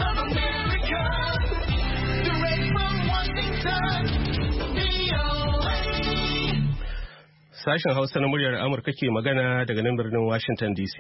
of America, direct from Washington, VOA. Sashen Hausa na muryar Amurka ke magana daga nan birnin Washington DC.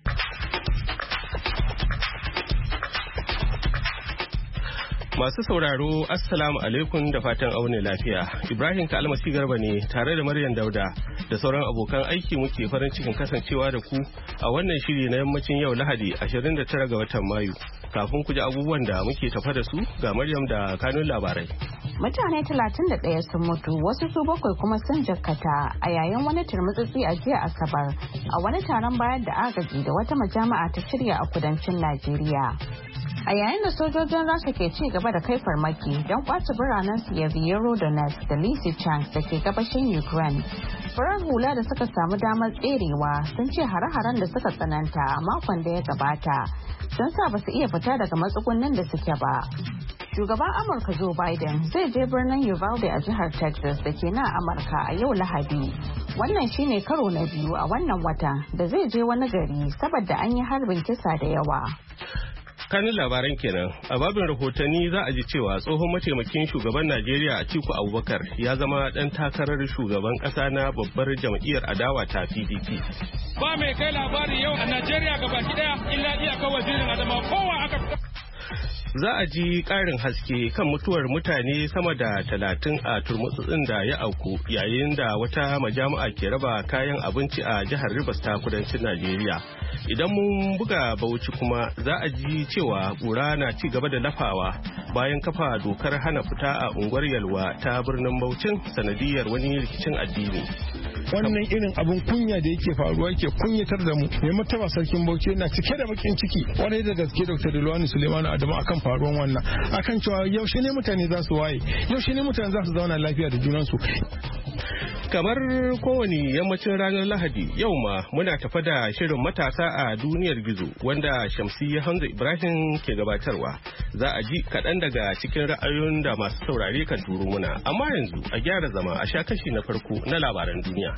Masu sauraro, Assalamu alaikum da fatan aune lafiya. Ibrahim Kalmasi Garba ne tare da Maryam Dauda da sauran abokan aiki muke farin cikin kasancewa da ku a wannan shiri na yammacin yau Lahadi 29 ga watan Mayu. Kafin ku ji abubuwan da muke tafa da su ga Maryam da kanun labarai. Mutane 31 sun mutu, wasu su 7 kuma sun jakkata a yayin wani turmutsutsi a jiya Asabar a wani taron bayar da agaji da wata majami'a ta shirya a kudancin Najeriya. A yayin da sojojin Rasha ke ci gaba da kai farmaki don kwace biranen Syeverodonetsk da Lysychansk da ke gabashin Ukraine, farar hula da suka samu damar tserewa sun ce hare-haren da suka tsananta a makon da ya gabata sun sa ba su iya fita daga matsugunnin da suke ba. Shugaban Amurka Joe Biden zai je birnin Uvalde a jihar Texas da ke nan Amurka a yau Lahadi. Wannan shine karo na biyu a wannan wata da zai je wani gari saboda an yi harbin kisa da yawa. Kanin labaran kenan a babin rahotanni za a ji cewa tsohon mataimakin shugaban Najeriya Atiku Abubakar ya zama dan takarar shugaban kasa na babbar jam'iyyar adawa ta PDP. Ba mai kai labari yau a Najeriya gabaki daya illa iyaka wazirin Adama kowa aka. Za a ji ƙarin haske kan mutuwar mutane sama da 30 a turmutsutsin da ya auku yayin da wata majami'a ke raba kayan abinci a jihar Rivers ta kudancin Najeriya. Idan mun buga Bauchi kuma za a ji cewa ƙura na ci gaba da lafawa bayan kafa dokar hana fita a unguwar Yalwa ta birnin Bauchin sanadiyar wani rikicin addini. Wannan irin abin kunya da yake faruwa yake kunyatar da mu. Mai martaba sarkin Bauchi yana cike da bakin ciki kwarai da gaske Dr. Delwani Suleiman Adamu akan faruwan wannan, akan cewa yaushe ne mutane za su waye, yaushe ne mutane za su zauna lafiya da junansu. Kamar kowane yammacin ranar Lahadi yau ma muna tafa da shirin matasa a duniyar gizo wanda Shamsiyya Hamza Ibrahim ke gabatarwa. Za a ji kaɗan daga cikin ra'ayoyin da masu saurare kan turo muna, amma yanzu a gyara zama a sha kashi na farko na labaran duniya.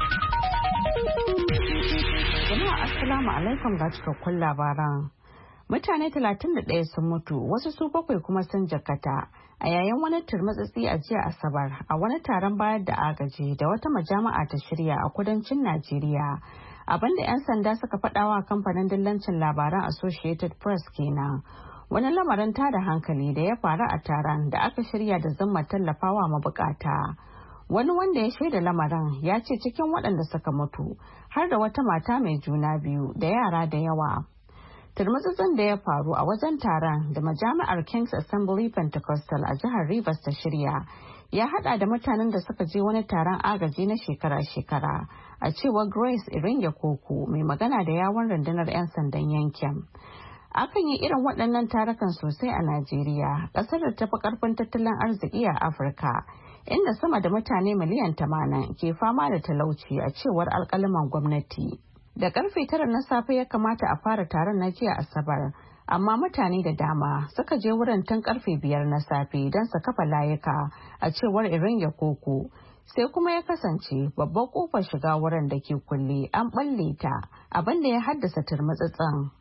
Jama'a assalamu alaikum ga cikakkun labaran. Mutane 31 sun mutu, wasu su 7 kuma sun jakkata a yayin wani turmutsutsi a jiya Asabar a wani taron bayar da agaji da wata majami'a ta shirya a kudancin Najeriya. Abinda 'yan sanda suka faɗawa kamfanin dillancin labaran Associated Press kenan. Wani lamarin tada hankali da ya faru a taron da aka shirya da zumma tallafawa mabukata. Wani wanda ya shaida lamarin ya ce cikin waɗanda suka mutu har da wata mata mai juna biyu da yara da yawa. Turmutsutsun da ya faru a wajen taron da majami'ar King's Assembly Pentecostal a jihar Rivers ta shirya ya hada da mutanen da suka je wani taron agaji na shekara-shekara, a cewar Grace Iringe Koko mai magana da yawon rundunar 'yan sandan yankin. Akan yi irin waɗannan tarukan sosai a Najeriya, ƙasar da tafi ƙarfin tattalin arziki a Afirka, inda sama da mutane miliyan 80 ke fama da talauci a cewar alƙalaman gwamnati. Da karfe 9 na safe ya kamata a fara taron na jiya Asabar, amma mutane da dama suka je wurin tun karfe 5 na safe don su kafa layuka, a cewar Iringe Koko. Sai kuma ya kasance babbar kofar shiga wurin da ke kulle an balle ta, abinda ya haddasa turmutsutsin.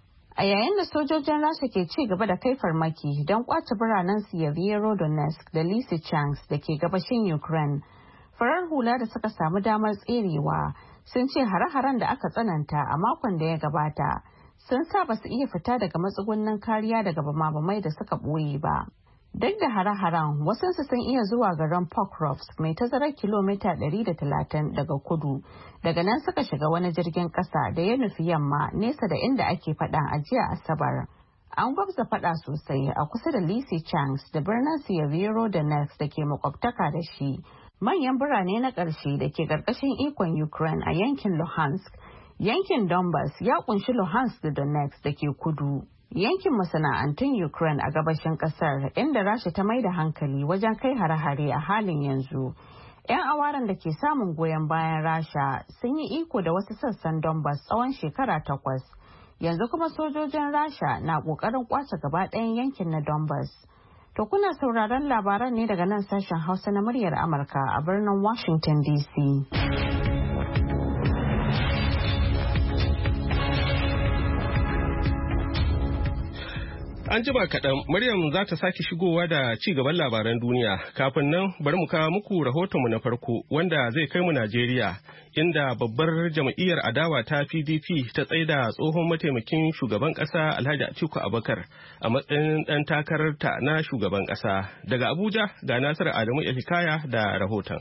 A yayin da sojojin Rasha ke ci gaba da kai farmaki don kwace biranen Syeverodonetsk da Lysychansk da ke gabashin Ukraine, farar hula da suka samu damar tserewa sun ce hare-haren da aka tsananta a makon da ya gabata sun sa ba su iya fita daga matsugunnin kariya daga bama-bamai da suka ɓoye ba. Duk da hare-haren, wasansu sun iya zuwa garin Pokrovsk mai tazarar kilomita 130 daga kudu. Daga nan suka shiga wani jirgin ƙasa da ya nufi yamma nesa da inda ake faɗan a jiya Asabar. An gwabza faɗa sosai a kusa da Lysychansk da birnin Syeverodonetsk da ke makwabtaka da shi. Manyan birane na ƙarshe da ke ƙarƙashin ikon Ukraine a yankin Luhansk. Yankin Donbas ya kunshi Luhansk da Donetsk da ke kudu. Yankin masana'antun Ukraine a gabashin ƙasar inda Rasha ta mai da hankali wajen kai hare-hare a halin yanzu. 'Yan awaren da ke samun goyon bayan Rasha sun yi iko da wasu sassan Donbas tsawon shekara 8. Yanzu kuma sojojin Rasha na ƙoƙarin ƙwace gaba ɗayan yankin na Donbas. To kuna sauraron labaran ne daga nan sashen Hausa na muryar Amurka a birnin Washington DC. An jima kaɗan Maryam za ta sake shigowa da ci gaban labaran duniya. Kafin nan bari mu kawo muku rahotonmu na farko wanda zai kai mu Najeriya inda babbar jam'iyyar adawa ta PDP ta tsaida tsohon mataimakin shugaban ƙasa Alhaji Atiku Abubakar a matsayin ɗan takararta na shugaban ƙasa. Daga Abuja ga Nasiru Adamu Hikaya da rahoton.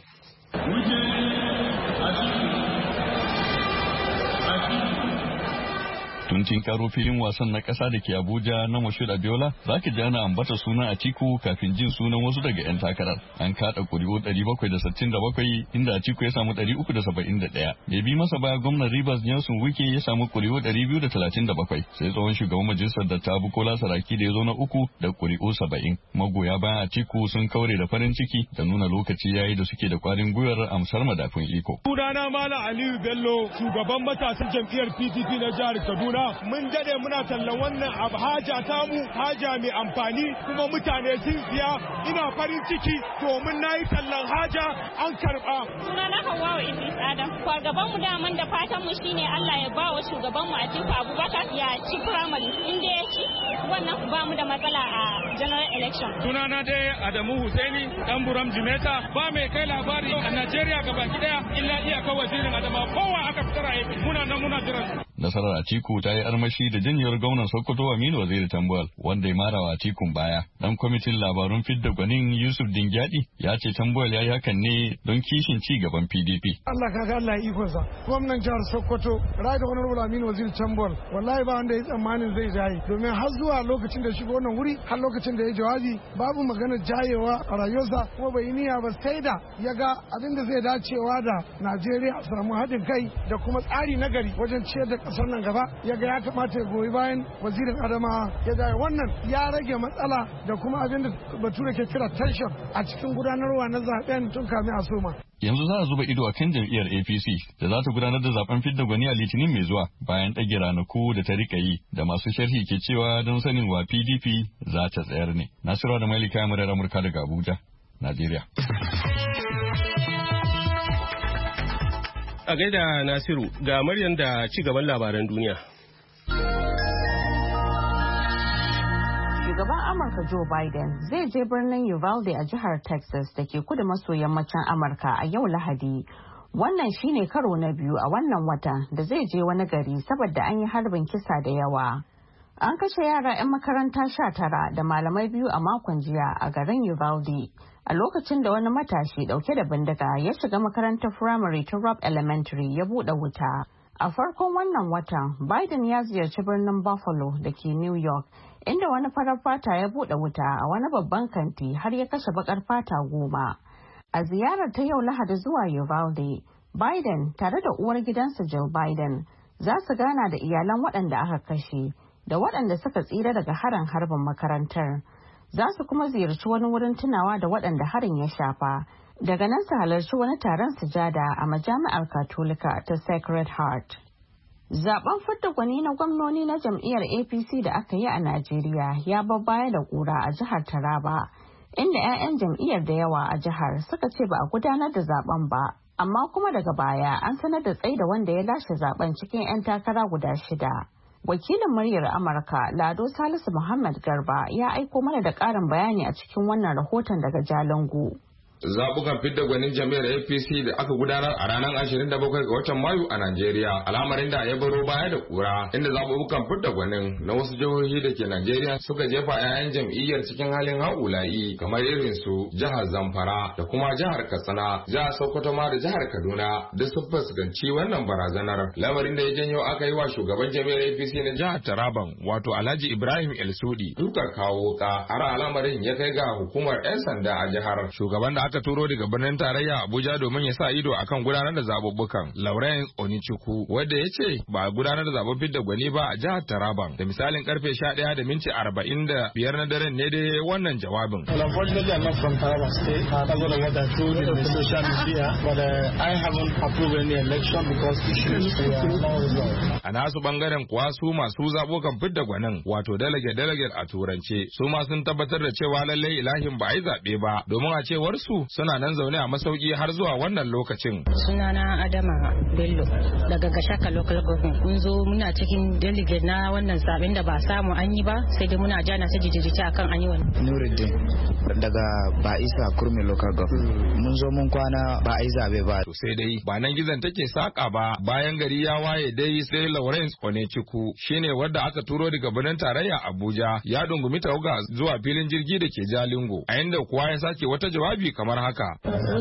Tuncin karo filin wasan na ƙasa da ke Abuja na Moshood Abiola za ka ji ana ambata sunan Atiku kafin jin sunan wasu daga 'yan takarar. An kaɗa ƙuri'u 767 inda Atiku ya samu 371. Ya bi masa baya gwamnan Rivers Nelson Wike ya samu ƙuri'u 237 sai tsohon shugaban majalisar dattawa Bukola Saraki da ya zo na uku da ƙuri'u 70. Magoya bayan Atiku sun kaure da farin ciki da nuna lokaci yayi da suke da kwarin gwiwar amsar madafun iko. Sunana Malam Aliyu Bello shugaban matasan jam'iyyar PDP na jihar Kaduna. Mun dade muna tallan wannan abu haja tamu haja mai amfani kuma mutane sun siya ina farin ciki domin nayi tallan haja an karba. Sunana Hawwa Idris Adam. Shugaban mu daman da fatan mu shine Allah ya bawa shugaban mu Atiku Abubakar ya ci primary inda ya ci wannan ba mu da matsala a general election. Sunana dai Adamu Husaini dan Buram Jimeta ba mai kai labari a Najeriya gabaki daya illa iyaka wazirin Adama kowa aka fitar a muna nan muna jiran. Nasarar Atiku ta yi armashi da janyewar gwamnan Sokoto Aminu Waziri Tambuwal wanda ya mara wa Atikun baya. Dan kwamitin labarun fidda gwanin Yusuf Dingyadi ya ce Tambuwal ya yi hakan ne don kishin ci gaban PDP. Allah kaga Allah ya ikonsa. Gwamnan jihar Sokoto Right Honorable Aminu Waziri Tambuwal wallahi ba wanda ya tsammanin zai jaye domin har zuwa lokacin da shigo wannan wuri har lokacin da ya jawabi babu maganar jayewa a rayuwarsa kuma bai niyya ba sai da ya ga abin da zai dacewa da Najeriya a samu haɗin kai da kuma tsari na gari wajen ciyar da ƙasar nan gaba ya ga ya kamata ya goyi bayan wazirin Adamawa ya jaye wannan ya rage matsala da kuma abin da bature ke kira tension a cikin gudanarwa na zaben tun kamin a soma. Yanzu za a zuba ido a kan jam'iyyar APC da za ta gudanar da zaben fidda gwani a Litinin mai zuwa bayan ɗage ranaku da ta rika yi da masu sharhi ke cewa don sanin wa PDP za ta tsayar ne. Nasiru da Malika Yamurar Amurka daga Abuja, Najeriya. A gaida Nasiru ga Maryam da ci gaban labaran duniya. Shugaban Amurka Joe Biden zai je birnin Uvalde a jihar Texas da ke kudu maso yammacin Amurka a yau Lahadi. Wannan shine karo na biyu a wannan watan da zai je wani gari saboda an yi harbin kisa da yawa. An kashe yara 'yan makaranta 19 da malamai biyu a makon jiya a garin Uvalde a lokacin da wani matashi dauke da bindiga ya shiga makarantar firamare ta Robb Elementary ya bude wuta. A farkon wannan watan, Biden ya ziyarci birnin Buffalo da ke New York, inda wani farar fata ya bude wuta a wani babban kanti har ya kashe bakar fata 10. A ziyarar ta yau Lahadi zuwa Uvalde, Biden tare da uwar gidansa Jill Biden za su gana da iyalan waɗanda aka kashe da waɗanda suka tsira daga harin harbin makarantar. Za su kuma ziyarci wani wurin tunawa da waɗanda harin ya shafa. Daga nan su halarci wani taron sujada a majami'ar Katolika ta Sacred Heart. Zaben fidda gwani na gwamnoni na jam'iyyar APC da aka yi a Najeriya ya babbaya da ƙura a jihar Taraba, inda 'ya'yan jam'iyyar da yawa a jihar suka ce ba a gudanar da zaben ba, amma kuma daga baya an sanar da tsaida wanda ya lashe zaben cikin 'yan takara guda 6. Wakilin muryar Amurka Lado Salisu Muhammad Garba ya aiko mana da ƙarin bayani a cikin wannan rahoton daga Jalingo. Zabukan fidda gwanin jami'ar APC da aka gudanar a ranar 27 ga watan Mayu a Najeriya, al'amarin da ya baro baya da kura, inda zabukan fidda gwanin na wasu jihohi da ke Najeriya suka jefa 'ya'yan jam'iyyar cikin halin haula'i kamar irin su jihar Zamfara da kuma jihar Katsina, jihar Sokoto ma da jihar Kaduna duk sun fuskanci wannan barazanar, lamarin da ya janyo aka yi wa shugaban jami'ar APC na jihar Taraban wato Alhaji Ibrahim El-Sudi dukar kawo wuka, har al'amarin ya kai ga hukumar 'yan sanda a jihar. Shugaban da aka turo daga birnin tarayya Abuja domin ya sa ido akan gudanar da zabubbukan, Lawrence Onichukwu, wanda ya ce ba a gudanar da zaben fidda gwani ba a jihar Taraban da misalin karfe 11:45 na daren ne dai wannan jawabin. A nasu bangaren kuwa su masu zabukan fidda gwanin wato delegate a turance su ma sun tabbatar da cewa lallai ilahin ba a yi zaɓe ba domin a cewar su wasu suna nan zaune a masauki har zuwa wannan lokacin. Sunana Adama Bello daga Gashaka Local Government. Mun zo muna cikin delegate na wannan zaben da ba samu an yi ba, sai dai muna jana ta jijiji akan an yi wannan. Nuruddin daga Ba'isa Kurmi Local Government. Mun zo mun kwana ba a yi zabe ba. To sai dai ba nan gizon take saka ba, bayan gari ya waye dai sai Lawrence Onechukwu shine wanda aka turo daga birnin tarayya Abuja ya dungumi tawaga zuwa filin jirgi da ke Jalingo, a inda kuwa ya sake wata jawabi kamar haka.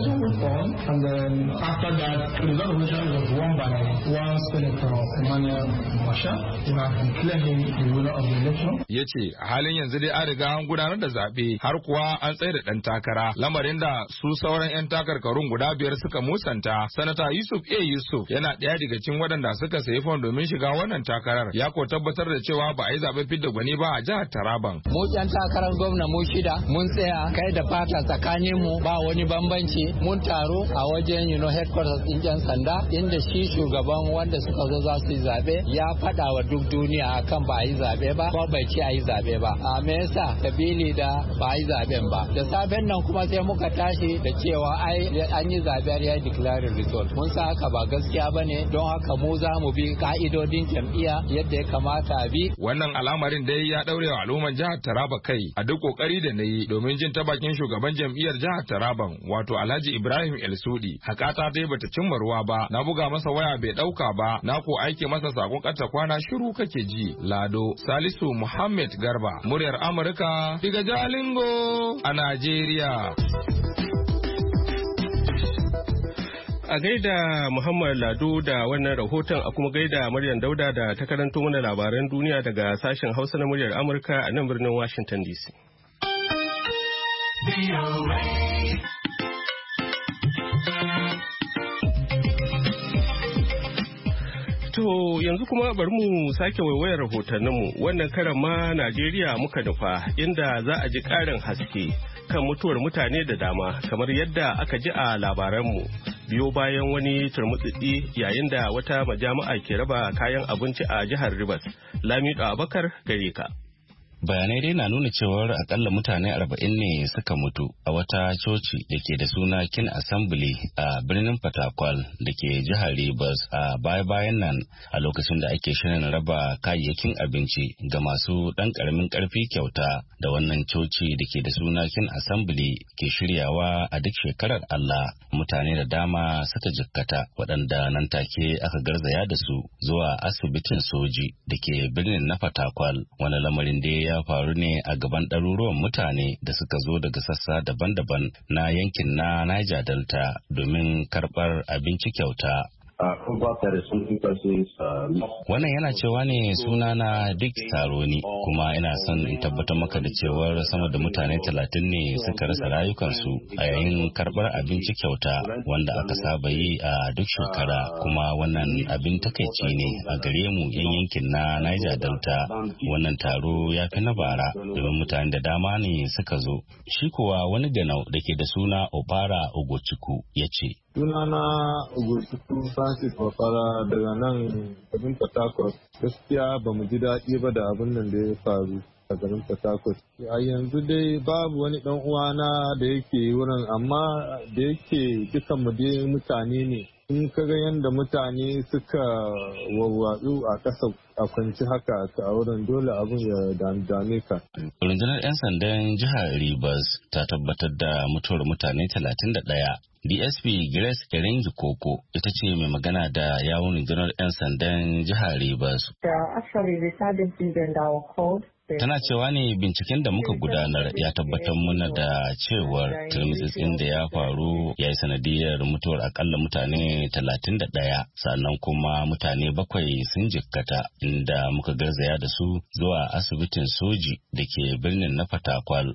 Ya ce a halin yanzu dai an riga an gudanar da zaɓe har kuwa an tsaye da ɗan takara, lamarin da su sauran 'yan takarkarun guda 5 suka musanta. Sanata Yusuf A. Yusuf yana ɗaya daga cikin waɗanda suka sayi fom domin shiga wannan takarar, ya ko tabbatar da cewa ba a yi zaɓen fidda gwani ba a jihar Taraban. Mu 'yan takarar gwamna mu 6 mun tsaya kai da fata tsakanin mu ba wani bambanci, mun taro a wajen headquarters ɗin 'yan sanda inda shi shugaban wanda suka zo za su yi zaɓe ya faɗa wa duk duniya akan ba a yi zaɓe ba, ko bai ce a yi zaɓe ba. A me yasa kabili da ba a yi zaɓen ba. Da safen nan kuma sai muka tashi da cewa an yi zaɓe ya declare result. Mun sa haka ba gaskiya ba ne, don haka mu za mu bi ka'idodin jam'iyya yadda ya kamata a bi. Wannan al'amarin dai ya daure wa al'umman jihar Taraba kai a duk kokari da na yi domin jin ta bakin shugaban jam'iyyar jihar Taraban wato Alhaji Ibrahim Elsudi. Hakata dai bata cimma ruwa ba, na buga masa waya bai dauka ba, na ko aike masa sakon karta kwana shiru kake ji. Lado Salisu Muhammad Garba, muryar Amurka daga Jalingo a Najeriya. A gaida Muhammad Lado da wannan rahoton, a kuma gaida Maryam Dauda da ta karanto mana labaran duniya daga sashen Hausa na muryar Amurka a nan birnin Washington DC. To yanzu kuma bari mu sake waiwayar rahotanninmu, wannan karan ma Najeriya muka nufa, inda za a ji ƙarin haske kan mutuwar mutane da dama kamar yadda aka ji a labaranmu. Biyo bayan wani turmutsitsi yayin da wata majami'a ke raba kayan abinci a jihar Rivers. Lamido Abubakar gare ka. Bayanai dai na nuna cewar akalla mutane 40 ne suka mutu a wata coci da ke da suna Kin Assembly a birnin Fatakwal da ke jihar Rivers a baya-bayan nan, a lokacin da ake shirin raba kayayyakin abinci ga masu ɗan ƙaramin ƙarfi kyauta da wannan coci da ke da suna Kin Assembly ke shiryawa a duk shekarar Allah. Mutane da dama suka jikkata, waɗanda nan take aka garzaya da su zuwa asibitin soji da ke birnin na Fatakwal. Wani lamarin da ya faru ne a gaban ɗaruruwan mutane da suka zo daga sassa daban-daban na yankin na Niger Delta domin karɓar abinci kyauta. Wannan yana cewa ne sunana Dick Saroni, kuma ina son in tabbatar maka da cewar sama da mutane 30 ne suka rasa rayukansu a yayin karɓar abinci kyauta wanda aka saba yi a duk shekara, kuma wannan abin takaici ne a gare mu yan yankin na Niger Delta. Wannan taro ya fi na bara domin mutane da dama ne suka zo. Shi kuwa wani ganau da ke da suna Obara Ogochukwu ya ce, Sunana Ogochukwu Francis Mafara daga nan garin Port Harcourt. Gaskiya ba mu ji daɗi ba da abin nan da ya faru a garin Port Harcourt. A yanzu dai babu wani ɗan uwana da yake wurin, amma da yake dukan mu dai mutane ne. In ka ga yadda mutane suka wawwatsu a ƙasa a kwanci haka a wurin, dole abin ya dame ka. Rundunar 'yan sandan jihar Rivers ta tabbatar da mutuwar mutane 31. DSP Grace Erengi Koko ita ce mai magana da yawun rundunar 'yan sandan jihar Rivers. Tana cewa ne binciken da muka gudanar ya tabbatar muna da cewar turmitsitsin da ya faru ya yi sanadiyar mutuwar akalla mutane 31, sannan kuma mutane 7 sun jikkata, inda muka garzaya da su zuwa asibitin soji da ke birnin na Fatakwal.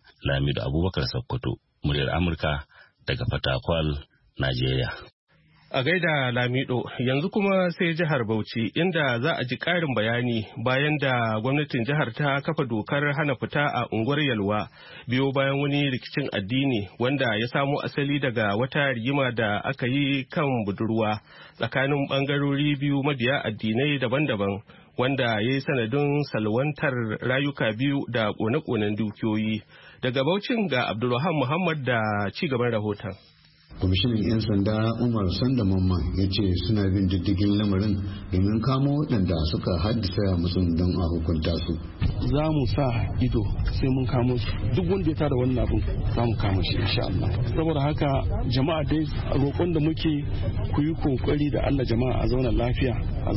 Lamido Abubakar Sokoto, muryar Amurka daga Fatakwal, Najeriya. A gaida Lamido, yanzu kuma sai jihar Bauchi inda za a ji ƙarin bayani bayan da gwamnatin jihar ta kafa dokar hana fita a unguwar Yalwa biyo bayan wani rikicin addini wanda ya samo asali daga wata rigima da aka yi kan budurwa tsakanin bangarori biyu mabiya addinai daban-daban wanda ya yi sanadin salwantar rayuka biyu da kone-konen dukiyoyi. Daga Bauchin ga Abdulwahab Muhammad da ci gaban rahoton. Kwamishinan 'yan sanda Umar Sanda Mamman ya ce suna bin diddigin lamarin domin kamo waɗanda suka haddasa musu don a hukunta su. Za mu sa ido sai mun kamo su, duk wanda ya tada wannan abin za mu kama shi insha Allah. Saboda haka jama'a dai roƙon da muke ku yi kokari da Allah jama'a a zauna lafiya,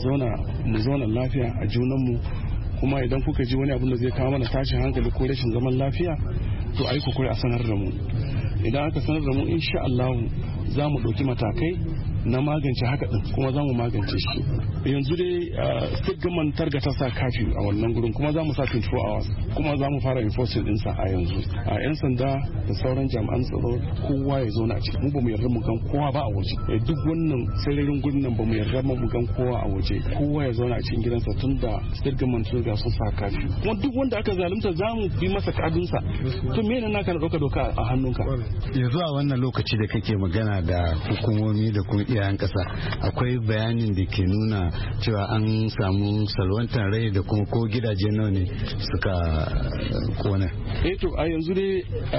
mu zauna lafiya a junanmu, kuma idan kuka ji wani abin da zai kawo mana tashin hankali ko rashin zaman lafiya to ai kokari a sanar da mu. Idan aka sanar da mu insha Allah za mu ɗauki matakai na magance haka din, kuma za mu magance shi. Yanzu dai state government targa ta sa kafi a wannan gurin, kuma za mu sa 24 hours, kuma za mu fara enforcing ɗinsa a yanzu. A 'yan sanda da sauran jami'an tsaro kowa ya zauna a ciki, mu ba mu yarda mu gan kowa ba a waje. Duk wannan sararin gurin nan ba mu yarda mu gan kowa a waje, kowa ya zauna a cikin gidansa tun da state government sun ga sun sa kafi. Kuma duk wanda aka zalunta za mu bi masa kadunsa. To me ne naka na ɗauka doka a hannunka? Yanzu a wannan lokaci da kake magana da hukumomi da kuma iyayen ƙasa, akwai bayanin da ke nuna cewa an samu salwantar rai da kuma ko gidaje nawa ne suka kona. To a yanzu dai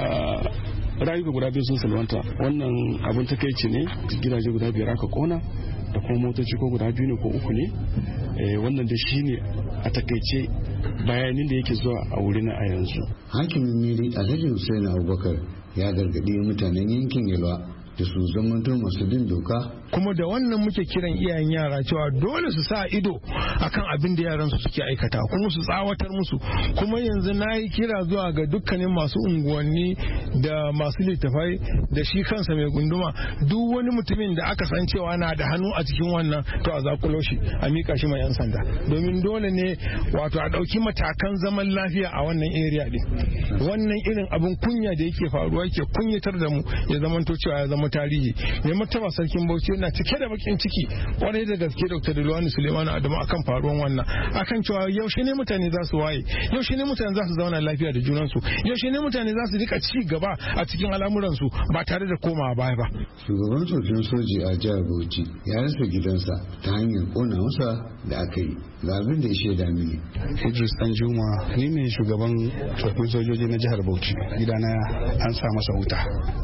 rayuka guda biyu sun salwanta, wannan abin takaici ne. Gidaje guda 5 aka kona da kuma motoci ko guda 2 ne ko 3 ne. Wannan da shi ne a takaice bayanin da yake zuwa a wurin a yanzu. Hakimin Miri Alhaji Hussein Abubakar ya gargaɗi mutanen yankin Yalwa da su zamanto masu bin doka. Kuma da wannan muke kiran iyayen yara cewa dole su sa ido akan abin da yaran su suke aikata, kuma su tsawatar musu. Kuma yanzu na yi kira zuwa ga dukkanin masu unguwanni da masu littafai da shi kansa mai gunduma, duk wani mutumin da aka san cewa na da hannu a cikin wannan to a zakulo shi a mika shi mai 'yan sanda, domin dole ne wato a ɗauki matakan zaman lafiya a wannan area din. Wannan irin abin kunya da yake faruwa yake kunyatar da mu ya zamanto cewa ya zama tarihi. Mai martaba sarkin Bauchi yana cike da bakin ciki kwarai da gaske Dr. Rilwani Suleiman Adamu akan faruwan wannan, akan cewa yaushe ne mutane za su waye, yaushe ne mutane za su zauna lafiya da junansu, yaushe ne mutane za su rika ci gaba a cikin al'amuransu ba tare da komawa baya ba. Shugaban sojin soji a jihar Bauchi ya rasa gidansa ta hanyar kona masa da aka yi. Ga abin da ya shaida mini. Idris Danjuma, ni ne shugaban tsofaffin sojoji na jihar Bauchi. Gidana an sa masa wuta.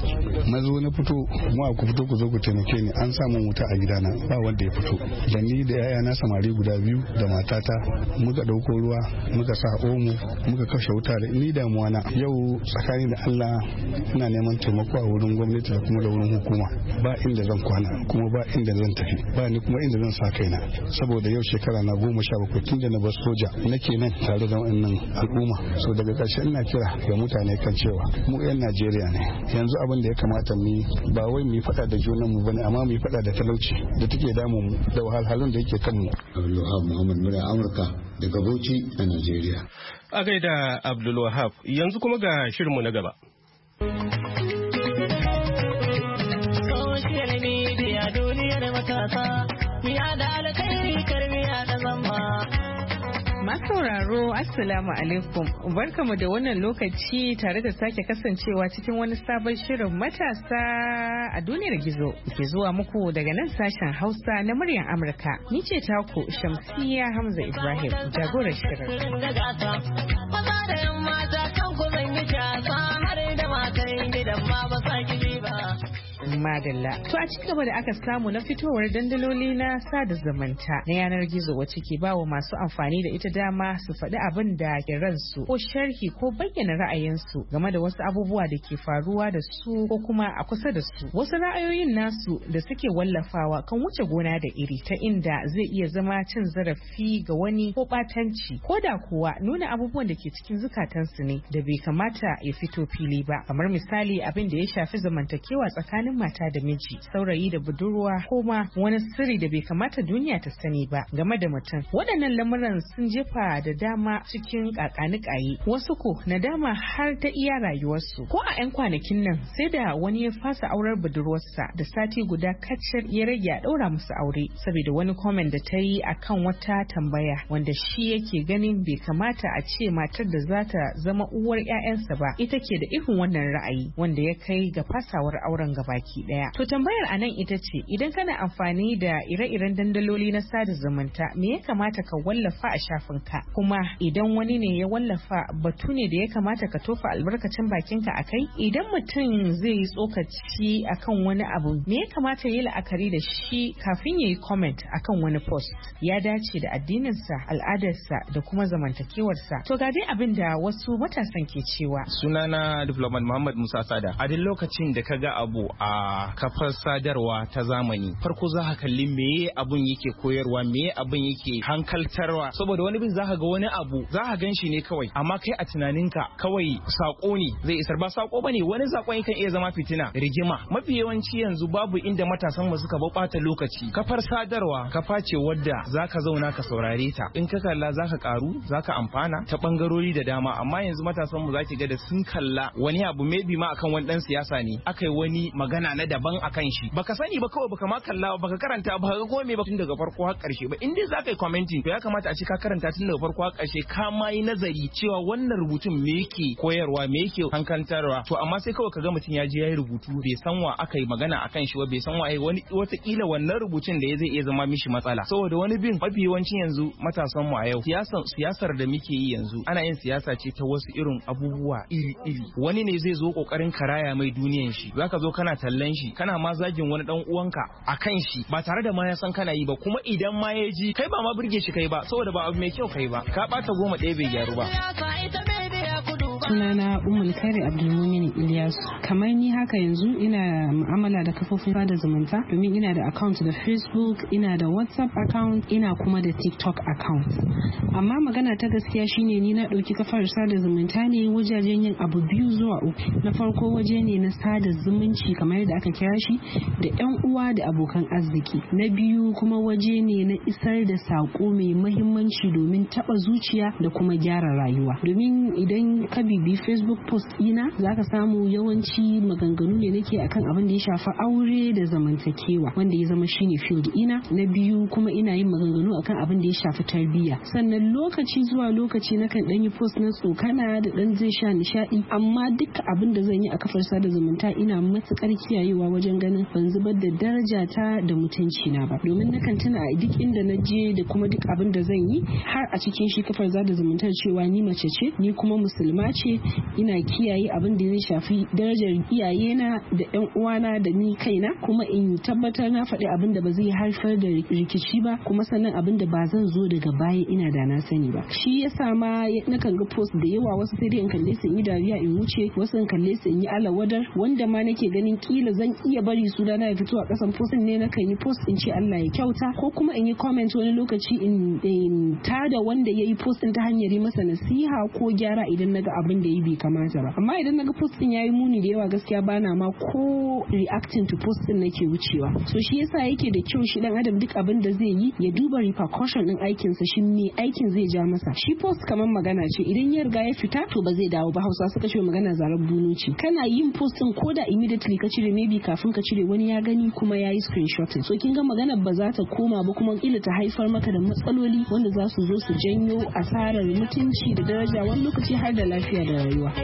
Na zo na fito, mu ku fito ku zo ku taimake ni, an sa min wuta a gidana ba wanda ya fito. Da ni da yayana samari guda 2 da matata muka dauko ruwa muka sa omo muka kashe wuta da ni damuwa na. Yau tsakani da Allah ina neman taimako a wurin gwamnati da kuma da wurin hukuma. Ba inda zan kwana kuma ba inda zan tafi, ba ni kuma inda zan sa kaina, saboda yau shekara na 17 tun da na bar soja nake nan tare da wannan al'umma. So daga ƙarshe ina kira ga mutane kan cewa mu 'yan Najeriya ne, yanzu abin da ya kamata mu ba wai mu faɗa da junanmu bane, amma mu faɗa da talauci da take damun mu da wahalhalun da yake kanmu. Abdulwahab Muhammad murya Amurka daga Bauchi a Najeriya. A gaida Abdulwahab, yanzu kuma ga shirinmu na gaba. Social media duniyar matasa, miya da alkhairi karmiya da zamba. Masauraro Assalamu alaikum, barkamu da wannan lokaci tare da sake kasancewa cikin wani sabon shirin matasa a duniyar gizo ke zuwa muku daga nan sashen Hausa na muryar Amurka. Ni ce taku Shamsiyya Hamza Ibrahim, jagorar shirin. Maza da yan mata kan ku zan yi jasa har da matan gidan ma ba sa ki ba. Madalla. To a cikin gaba da aka samu na fitowar dandaloli na sada zamanta na yanar gizo wacce ke bawa masu amfani da ita dama su faɗi abin da ke ransu ko sharhi ko bayyana ra'ayinsu game da wasu abubuwa da ke faruwa da su ko kuma a kusa da su. Wasu ra'ayoyin nasu da suke wallafawa kan wuce gona da iri ta inda zai iya zama cin zarafi ga wani ko ɓatanci ko da kuwa nuna abubuwan da ke cikin zukatansu ne da bai kamata ya fito fili ba. Kamar misali abin da ya shafi zamantakewa tsakanin mata da miji, saurayi da budurwa ko ma wani sirri da bai kamata duniya ta sani ba game da mutum. Waɗannan lamuran sun jefa da dama cikin kakanikaye, wasu ko nadama har ta iya rayuwarsu. Ko a 'yan kwanakin nan sai da wani ya fasa aurar budurwarsa da sati guda kacal ya rage a ɗaura musu aure saboda wani comment da ta yi akan wata tambaya wanda shi yake ganin bai kamata a ce matar da za ta zama uwar 'ya'yansa ba ita ke da irin wannan ra'ayi wanda ya kai ga fasawar auren gabaki daya. To tambayar a nan ita ce, idan kana amfani da ire-iren dandaloli na sada zumunta me ya kamata ka wallafa a shafinka, kuma idan wani ne ya wallafa batu ne da ya kamata ka tofa albarkacin bakinka a kai? Idan mutum zai yi tsokaci akan wani abu me ya kamata ya yi la'akari da shi kafin ya yi comment akan wani post? Ya dace da addininsa, al'adarsa da kuma zamantakewarsa. To ga dai abin da wasu matasan ke cewa. Sunana Diplomat Muhammad Musa Sada. A duk lokacin da ka ga abu a kafar sadarwa ta zamani, farko za ka kalli meye abun yake koyarwa, meye abun yake hankaltarwa, saboda wani bin za ka ga wani abu za ka gan shi ne kawai, amma kai a tunaninka kawai sako ne zai isar, ba sako bane, wani sakon yakan iya zama fitina, rigima. Mafi yawanci yanzu babu inda matasan mu suka bata lokaci. Kafar sadarwa kafa ce wadda za ka zauna ka saurare ta, in ka kalla za ka karu, za ka amfana ta bangarori da dama. Amma yanzu matasan mu za ki ga da sun kalla wani abu maybe ma akan wani dan siyasa ne, aka yi wani magana na daban akan shi, baka sani ba, kawai baka ma kalla, baka karanta ba, ka gome ba tun daga farko har karshe ba. In dai za ka yi commenting to ya kamata a ce ka karanta tun daga farko har karshe, ka ma yi nazari cewa wannan rubutun me yake koyarwa, me yake hankantarwa. To amma sai kawai ka ga mutum ya je ya yi rubutu bai san wa aka yi magana akan shi ba, bai san wa wani watakila wannan rubutun da ya zai iya zama mishi matsala. Saboda wani bin mafi yawancin yanzu matasan mu a yau siyasar da muke yi yanzu ana yin siyasa ce ta wasu irin abubuwa iri-iri. Wani ne zai zo kokarin karaya mai duniyan shi, zaka zo kana tallan shi, kana ma zagin wani dan uwanka akan shi ba tare da ma ya san kana yi ba, kuma idan ma ya ji kai ba ma burge shi kai ba, saboda ba abu mai kyau kai ba, ka bata goma ɗaya bai gyaru ba. Sunana Ummul Khairi Abdulmumin Ilyasu. Kamar ni haka yanzu ina mu'amala da kafofin sada zumunta domin ina da account da Facebook, ina da WhatsApp account, ina kuma da TikTok account. Amma magana ta gaskiya shine ni na ɗauki kafar sada zumunta ne wajajen yin abu biyu zuwa uku. Na farko waje ne na sada zumunci kamar yadda aka kira shi da 'yan uwa da abokan arziki. Na biyu kuma waje ne na isar da sako mai muhimmanci domin taɓa zuciya da kuma gyara rayuwa. Domin idan ka bibi Facebook post ina zaka samu yawanci maganganu ne nake akan abin da ya shafi aure da zamantakewa wanda ya zama shine field ina. Na biyu kuma ina yin maganganu akan abin da ya shafi tarbiyya. Sannan lokaci zuwa lokaci nakan dan yi post na tsokana da dan zai sha nishadi, amma duka abin da zan yi a kafar sada zumunta ina matukar kiyayewa wajen ganin ban zubar da daraja ta da mutunci na ba. Domin nakan tuna a duk inda na je da kuma duk abin da zan yi har a cikin shi kafar sada zumunta cewa ni mace ce, ni kuma musulma ce, ina kiyaye abin da zai shafi darajar iyayena da yan uwana da ni kaina, kuma in tabbatar na faɗi abin da ba zai haifar da rikici ba, kuma sannan abin da ba zan zo daga baya ina da na sani ba. Shi yasa ma nakan ga post da yawa, wasu sai dai in kalle su in yi dariya in wuce, wasu in kalle su in yi alawadar, wanda ma nake ganin kila zan iya bari su da na ya fito a kasan post ne, nakan yi post in ce Allah ya kyauta, ko kuma in yi comment wani lokaci in tada wanda ya yi post ta hanyar yi masa nasiha ko gyara idan naga abin da yi bai kamata ba. Amma idan naga post din yayi muni da yawa gaskiya bana ma ko reacting to post din nake wucewa. So shi yasa yake da kyau shi dan adam duk abin da zai yi ya duba repercussion din aikin sa, shin me aikin zai ja masa. Shi post kamar magana ce, idan ya riga ya fita to ba zai dawo ba. Hausa suka ce magana zarar bunu ce. Kana yin post din koda immediately ka cire, maybe kafin ka cire wani ya gani kuma yayi screenshotting. So kin ga magana ba za ta koma ba, kuma kila ta haifar maka da matsaloli wanda za su zo su janyo asarar mutunci da daraja, wani lokaci har da lafiya da rayuwa.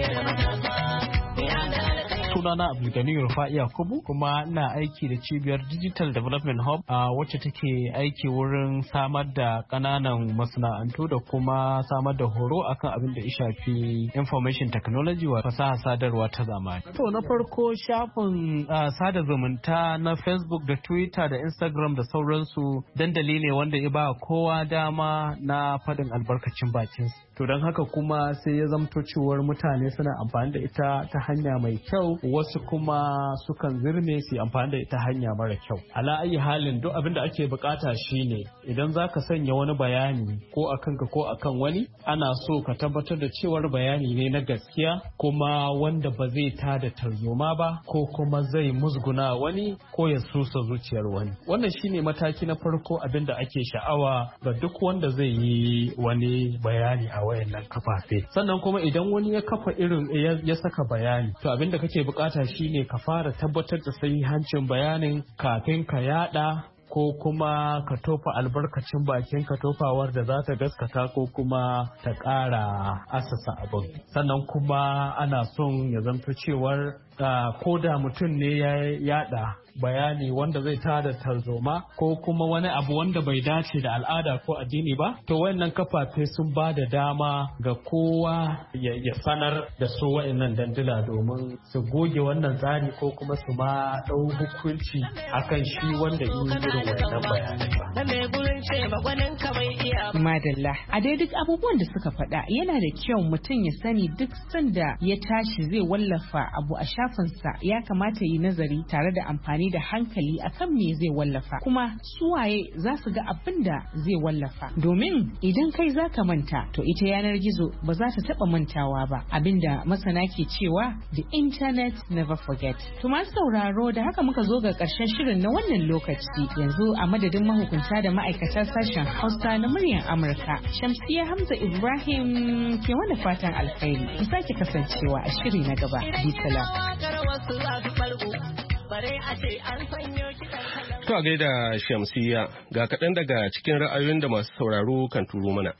Sunana Abdulgani Rufa'i Yakubu, kuma ina aiki da cibiyar Digital Development Hub wacce take aiki wurin samar da ƙananan masana'antu da kuma samar da horo akan abin da ya shafi information technology wa fasaha sadarwa ta zamani. To na farko shafin sada zumunta na Facebook da Twitter da Instagram da sauransu dandali ne wanda ya ba kowa dama na faɗin albarkacin bakinsu. To don haka kuma sai ya zamto cewar mutane suna amfani da ita ta hanya mai kyau wasu kuma sukan zirme su amfani da ita hanya mara kyau. Ala ayi halin duk abin da ake bukata shine idan zaka sanya wani bayani ko akan ka ko akan wani, ana so ka tabbatar da cewar bayani ne na gaskiya kuma wanda ba zai tada tarzoma ba ko kuma zai musguna wani ko ya susa zuciyar wani. Wannan shine mataki na farko abin da ake sha'awa ga duk wanda zai yi wani bayani a wayannan kafafe. Sannan kuma idan wani ya kafa irin ya saka bayani, to abin da kake bukata shine ka fara tabbatar da sahihancin bayanin kafin ka yada ko kuma ka tofa albarkacin bakin ka tofawar da za ta gaskata ko kuma ta ƙara asasa abin. Sannan kuma ana son ya zanto cewar ko da mutum ne ya yada bayani wanda zai tada tarzoma ko kuma wani abu wanda bai dace da al'ada ko addini ba, to wayannan kafafe sun ba da dama ga kowa ya sanar da su wayannan dandula domin su goge wannan tsari ko kuma su ma dau hukunci akan shi wanda yi irin wannan bayanai ba. Madalla, a dai duk abubuwan da suka faɗa yana da kyau mutum ya sani duk sanda ya tashi zai wallafa abu a shafinsa ya kamata yi nazari tare da amfani da hankali akan me zai wallafa kuma suwaye za su ga abin da zai wallafa, domin idan kai za ka manta to ita yanar gizo ba za ta taba mantawa ba, abinda masana ke cewa the internet never forget. To masu sauraro, da haka muka zo ga karshen shirin na wannan lokaci. Yanzu a madadin mahukunta da ma'aikatan sashen Hausa na muryar Amurka, Shamsiyya Hamza Ibrahim ke wani fatan alkhairi. Ku sake kasancewa a shiri na gaba. Bisala. To a gaida Shamsiyya, ga kaɗan daga cikin ra'ayoyin da masu sauraro kan turo mana.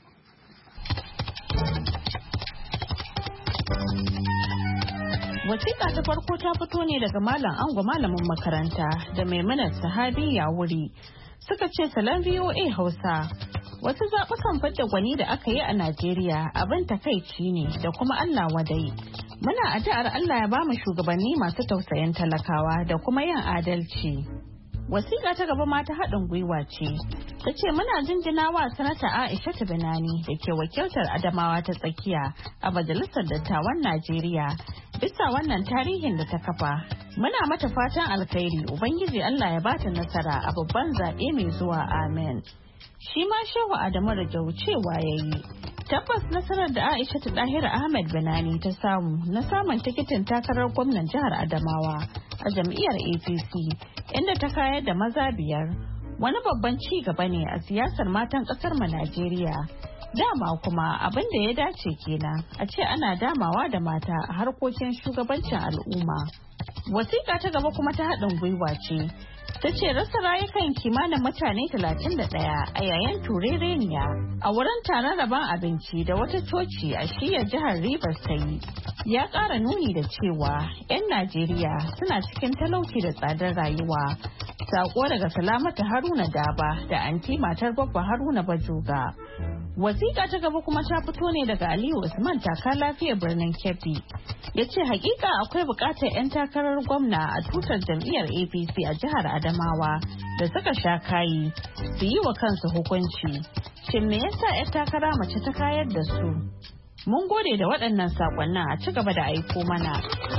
Wasiƙa ta farko ta fito ne daga Malam Ango malamin makaranta da Maimunat Sahabi ya wuri. Suka ce salon VOA Hausa. Wasu zaɓukan fadda gwani da aka yi a Najeriya abin takaici ne da kuma Allah wadai. Muna addu'ar Allah ya ba mu shugabanni masu tausayin talakawa da kuma yin adalci. Wasiƙa ta gaba ma ta haɗin gwiwa ce. Ta ce muna jinjina wa sanata Aisha Binani da ke wakiltar Adamawa ta tsakiya a Majalisar Dattawan Najeriya bisa wannan tarihin da ta kafa. Muna mata fatan alkhairi, Ubangiji Allah ya bata nasara a babban zaɓe mai zuwa, amen. Shi ma Shehu Adamu Rajau cewa ya yi. Tabbas nasarar da Aisha Tahir Ahmed Binani ta samu na samun tikitin takarar gwamnan jihar Adamawa a jam'iyyar APC inda ta kayar da maza 5 wani babban ci gaba ne a siyasar matan kasar mu Najeriya. Dama kuma abin da ya dace kenan a ce ana damawa da mata a harkokin shugabancin al'umma. Wasiƙa ta gaba kuma ta haɗin gwiwa ce. Ta ce rasa rayukan kimanin mutane 31 a yayin turereniya a wurin taron rabon abinci da wata coci a shiyar jihar Rivers ta yi ya ƙara nuni da cewa 'yan Najeriya suna cikin talauci da tsadar rayuwa. Sako daga Salamatu Haruna Daba da anti matar Babba Haruna Bajoga. Wasiƙa ta gaba kuma ta fito ne daga Aliyu Usman taka lafiya birnin Kebbi. Ya ce hakika akwai buƙatar 'yan takarar gwamna a tutar jam'iyyar APC a jihar Adamawa da suka sha kayi su yi wa kansu hukunci. Shin me yasa 'yan takara mace ta kayar da su? Mun gode da waɗannan saƙonnin, a ci gaba da aiko mana.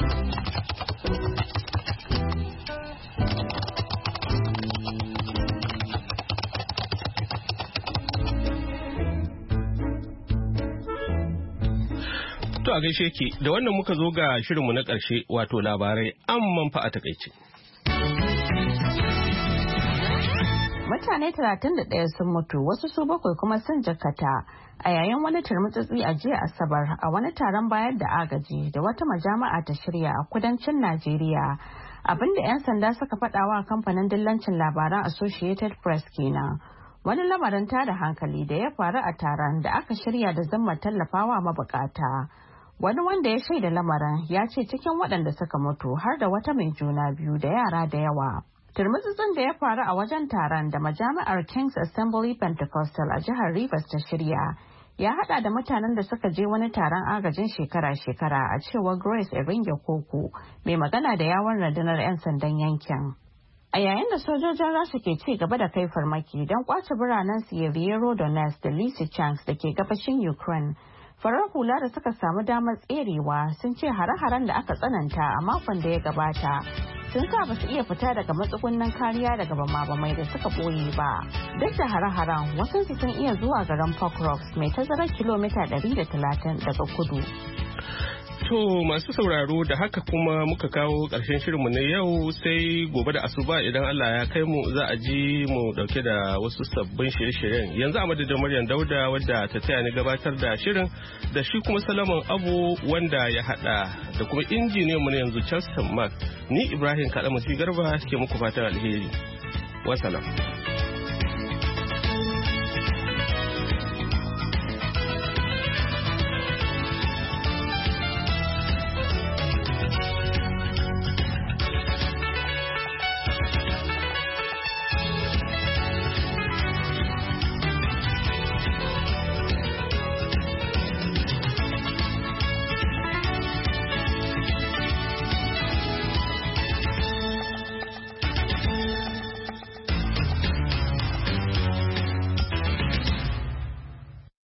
To a gaishe ki, da wannan muka zo ga shirinmu na ƙarshe wato labarai amman fa a takaice. Mutane 31 sun mutu, wasu su 7 kuma sun jakata a yayin wani turmutsutsi a jiya Asabar a wani taron bayar da agaji da wata majami'a ta shirya a kudancin Najeriya. Abinda 'yan sanda suka faɗawa kamfanin dillancin labaran Associated Press kenan. Wani lamarin tada hankali da ya faru a taron da aka shirya da zammar tallafawa mabukata. Wani wanda ya shaida lamarin ya ce cikin waɗanda suka mutu har da wata mai juna biyu da yara da yawa. Turmutsutsun da ya faru a wajen taron da majami'ar King's Assembly Pentecostal a jihar Rivers ta shirya ya hada da mutanen da suka je wani taron agajin shekara-shekara a cewar Grace Eringe Koko mai magana da yawon rundunar 'yan sandan yankin. A yayin da sojojin Rasha ke ci gaba da kai farmaki don kwace biranen Sierra Donetsk da Lysychansk da ke gabashin Ukraine, Farar hula da suka samu damar tserewa sun ce hare-haren da aka tsananta a makon da ya gabata sun sa ba su iya fita daga matsugunan kariya daga bama-bamai da suka ɓoye ba. Duk da hare-haren wasansu sun iya zuwa garin Pokrox mai tazarar kilomita 130 daga kudu. To masu sauraro da haka kuma muka kawo ƙarshen shirinmu na yau sai gobe da asuba idan Allah ya kai mu za a ji mu dauke da wasu sabbin shirye-shiryen. Yanzu a madadin Maryam Dauda wadda ta taya ni gabatar da shirin da shi kuma Salaman Abu wanda ya hada da kuma injiniyan mu na yanzu Charles Mark. Ni Ibrahim Kalamusi Garba ke muku fatan alheri. Wassalam.